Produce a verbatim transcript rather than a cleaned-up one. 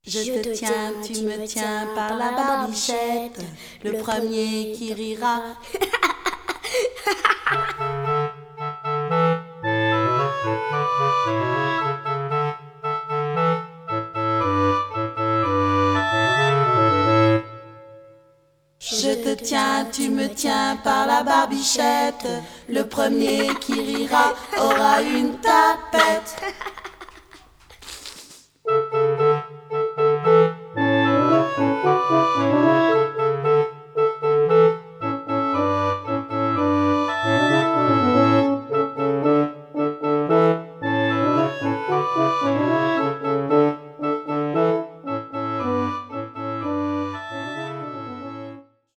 Je te tiens, tu me tiens par la barbichette, le premier qui rira. Je te tiens, tu me tiens par la barbichette, le premier qui rira aura une tapette.